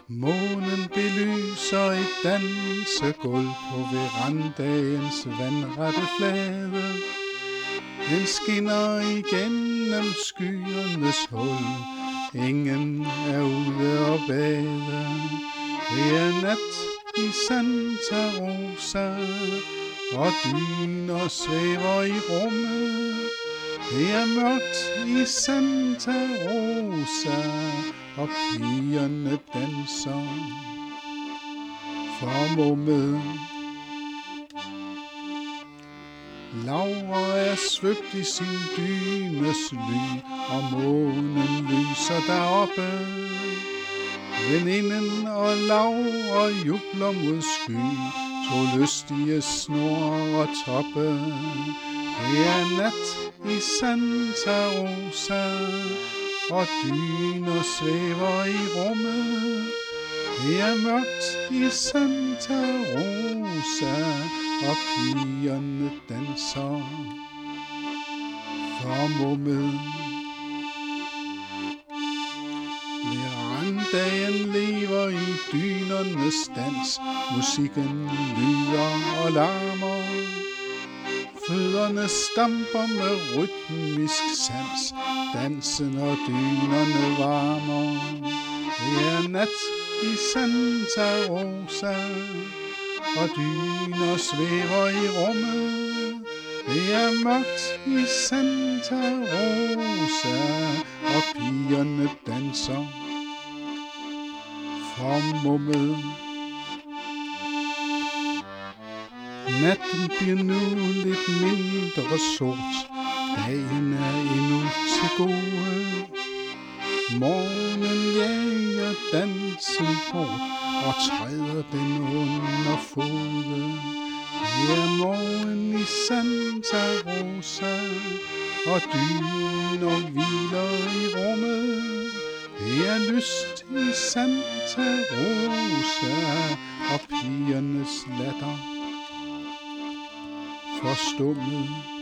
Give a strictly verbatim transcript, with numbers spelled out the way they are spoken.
Månen belyser et dansegulv på verandaens vandrette flade. Den skinner igennem skyernes hul. Ingen er ude og bade. Det er nat i Santa Rosa, og dyner svæver i rummet. Det er mørkt i Santa Rosa, og pigerne danser formummet. Laura er svøbt i sin dynes ly, og månen lyser deroppe. Veninden og Laura jubler mod sky, to lystige snor og toppe. Det er nat i Santa Rosa, og dyner svæver i rummet. Det er mørkt i Santa Rosa, og pigerne danser formummet. Verandaen lever i dynernes dans. Musikken lyder og larmer. Fødderne stamper med rytmisk sans. Dansen og dynerne varmer. Det er nat i Santa Rosa, og dyner svæver i rummet. Det er mørkt i Santa Rosa, og pigerne danser formummet. Natten bliver nu lidt mindre sort. Dagen er endnu til gode. Morgen jager dansen bort og træder den under fode. Det er morgen i Santa Rosa, og dyner hviler i rummet. Det er lyst i Santa Rosa, og pigernes latter forstummet.